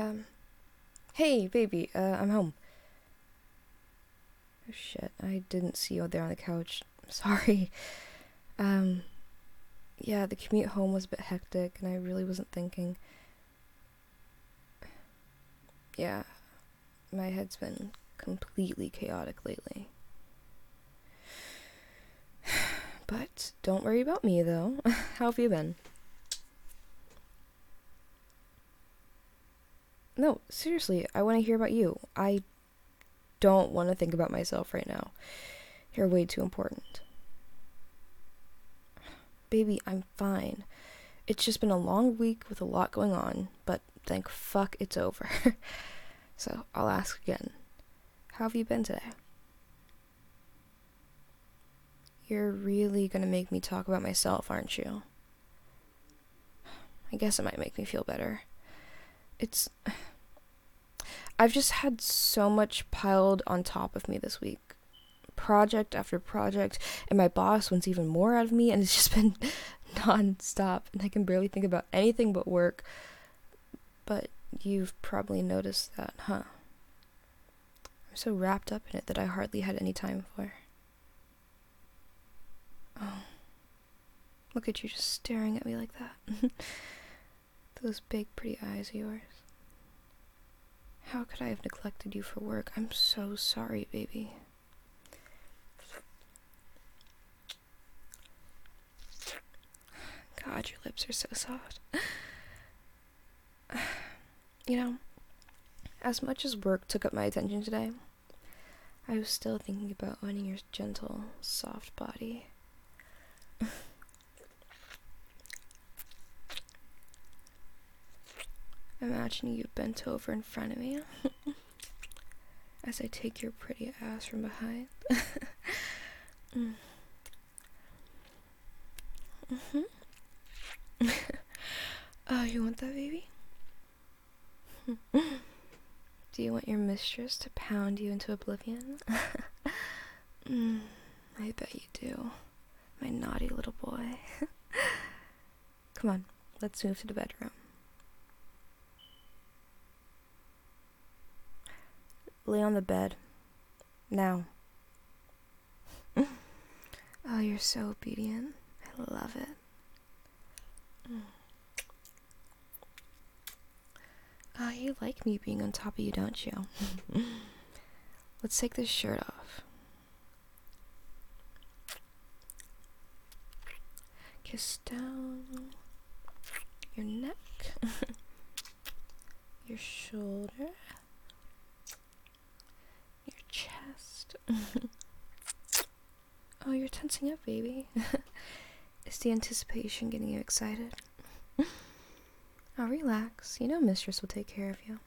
Hey, baby, I'm home. Oh shit, I didn't see you there on the couch. Sorry. Um, yeah, the commute home was a bit hectic, and I really wasn't thinking. Yeah, my head's been completely chaotic lately. But don't worry about me, though. How have you been? No, seriously, I want to hear about you. I don't want to think about myself right now. You're way too important. Baby, I'm fine. It's just been a long week with a lot going on, but thank fuck it's over. So I'll ask again. How have you been today? You're really gonna make me talk about myself, aren't you? I guess it might make me feel better. It's... I've just had so much piled on top of me this week. Project after project, and my boss wants even more out of me, and it's just been non-stop, and I can barely think about anything but work. But you've probably noticed that, huh? I'm so wrapped up in it that I hardly had any time for. Oh, look at you just staring at me like that. Those big, pretty eyes of yours. How could I have neglected you for work? I'm so sorry, baby. God, your lips are so soft. You know, as much as work took up my attention today, I was still thinking about owning your gentle, soft body. Imagining you bent over in front of me as I take your pretty ass from behind. mm. Mm-hmm. Oh, you want that, baby? Do you want your mistress to pound you into oblivion? I bet you do. My naughty little boy. Come on, let's move to the bedroom. Lay on the bed. Now. Oh, you're so obedient. I love it. Oh, you like me being on top of you, don't you? Let's take this shirt off. Kiss down your neck, your shoulder, your chest. Oh, you're tensing up, baby. Is the anticipation getting you excited? Oh, relax. You know Mistress will take care of you.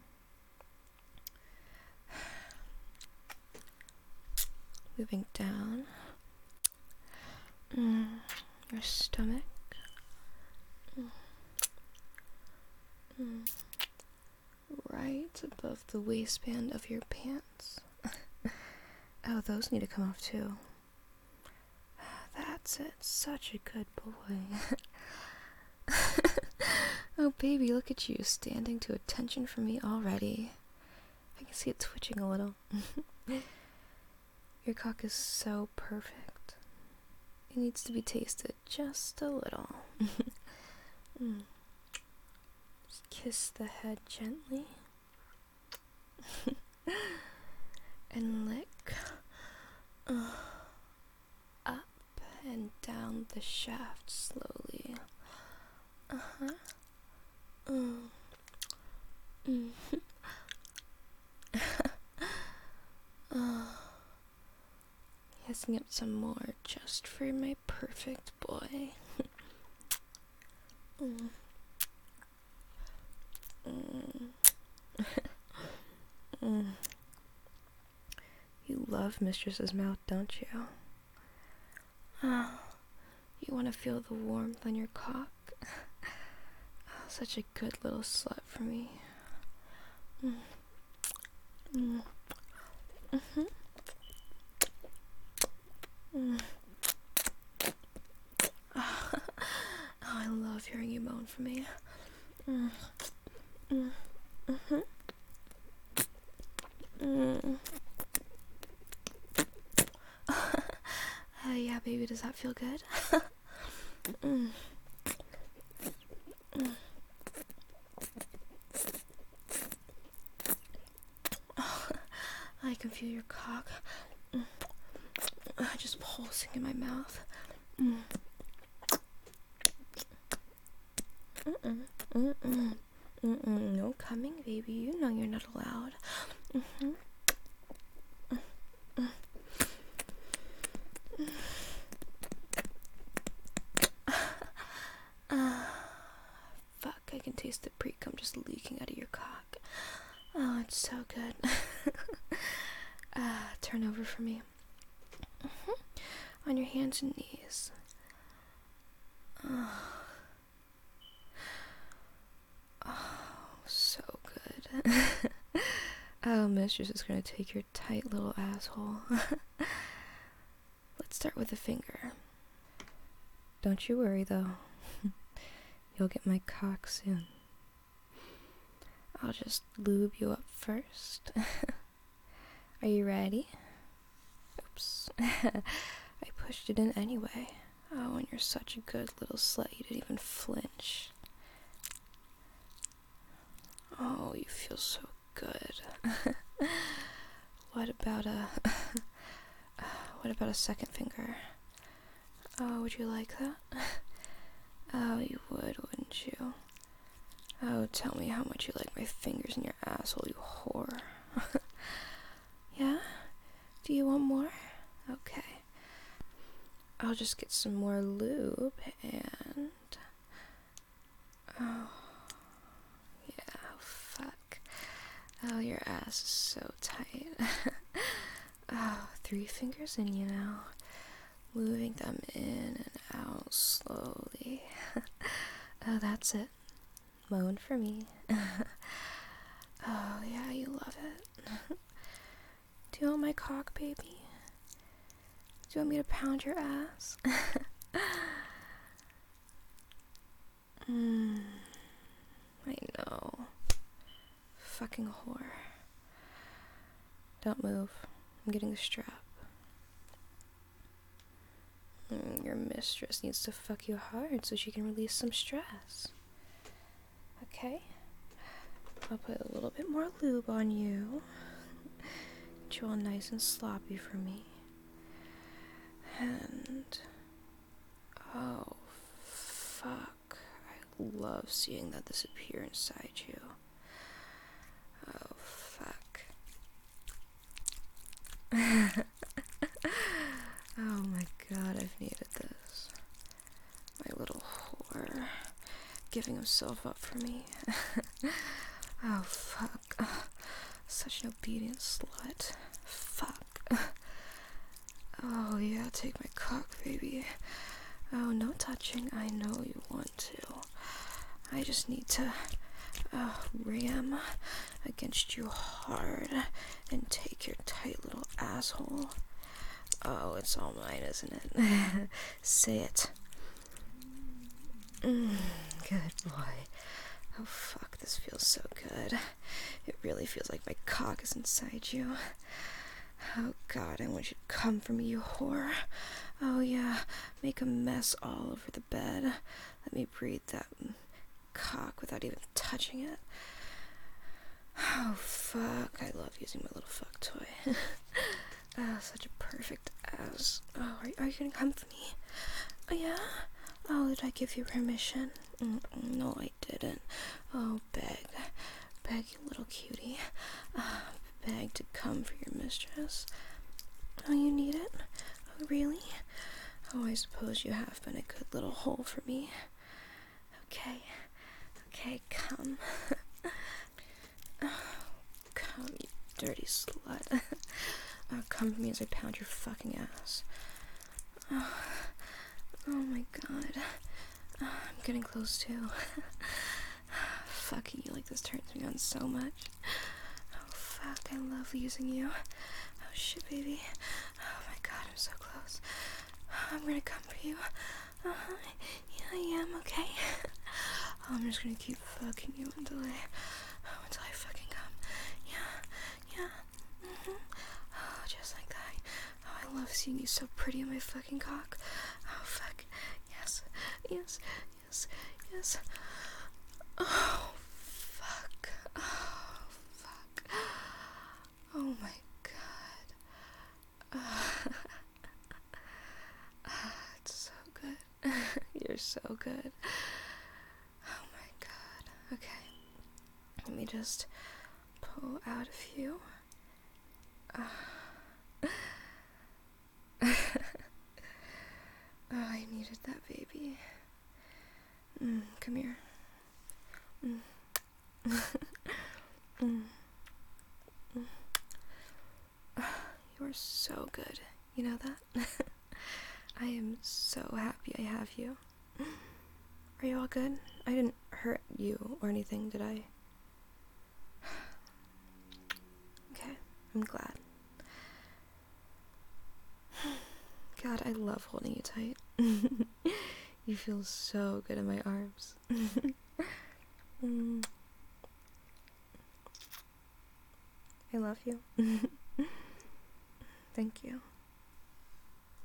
Moving down. Your stomach. Right above the waistband of your pants. Oh, those need to come off too. That's it. Such a good boy. Oh, baby, look at you, standing to attention from me already. I can see it twitching a little. Your cock is so perfect. It needs to be tasted just a little. Just kiss the head gently. And lick up and down the shaft slowly. Kissing up some more just for my perfect boy. You love Mistress's mouth, don't you? You want to feel the warmth on your cock? Such a good little slut for me. Oh, I love hearing you moan for me. baby, does that feel good? I can feel your cock just pulsing in my mouth. No coming, baby. You know you're not allowed. Fuck, I can taste the pre-cum just leaking out of your cock. Oh, it's so good. Turn over for me. On your hands and knees. Oh, so good. Oh, mistress is gonna take your tight little asshole. Let's start with a finger. Don't you worry, though. You'll get my cock soon. I'll just lube you up first. Are you ready? Oops. I pushed it in anyway. Oh, and you're such a good little slut, you didn't even flinch. Oh, you feel so good. What about a second finger? Oh, would you like that? Oh, you would, wouldn't you? Oh, tell me how much you like my fingers in your asshole, you whore. Yeah? Do you want more? Okay. I'll just get some more lube and... Oh. Yeah, fuck. Oh, your ass is so tight. Oh, 3 fingers in you now. Moving them in and out slowly. Oh, that's it. Moan for me. Oh, yeah, you love it. Do you want my cock, baby? Do you want me to pound your ass? I know. Fucking whore. Don't move. I'm getting the strap. Your mistress needs to fuck you hard so she can release some stress. Okay? I'll put a little bit more lube on you. Get you all nice and sloppy for me. And... oh, fuck. I love seeing that disappear inside you. Oh, fuck. Oh my god, I've needed this. My little whore. Giving himself up for me. Oh, fuck. Such an obedient slut. Fuck. Oh, yeah, take my cock, baby. Oh, no touching. I know you want to. I just need to ram against you hard and take your tight little asshole. Oh, it's all mine, isn't it? Say it. Good boy. Oh, fuck, this feels so good. It really feels like my cock is inside you. Oh, God, I want you to come for me, you whore. Oh, yeah, make a mess all over the bed. Let me breathe that cock without even touching it. Oh, fuck, I love using my little fuck toy. Oh, such a perfect ass. Oh, are you gonna come for me? Oh, yeah? Oh, did I give you permission? No, I didn't. Oh, beg. Beg, you little cutie. Beg to come for your mistress. Oh, you need it? Oh, really? Oh, I suppose you have been a good little hole for me. Okay. Okay, come. Oh, come, you dirty slut. Oh, come for me as I pound your fucking ass. Oh my god. I'm getting close too. Fucking you like this turns me on so much. Oh fuck, I love using you. Oh shit, baby. Oh my god, I'm so close. I'm gonna come for you. Yeah, I am, okay? Oh, I'm just gonna keep fucking you until I fucking come. Yeah. Oh, just like that. Oh, I love seeing you so pretty on my fucking cock. Oh, fuck. Yes. Yes. Yes. Yes. Oh, fuck. Oh, fuck. Oh, my God. It's so good. You're so good. Oh, my God. Okay. Let me just pull out a few. Oh, I needed that baby. Come here. You are so good. You know that? I am so happy I have you. Are you all good? I didn't hurt you or anything, did I? Okay, I'm glad. God, I love holding you tight. You feel so good in my arms. I love you. Thank you.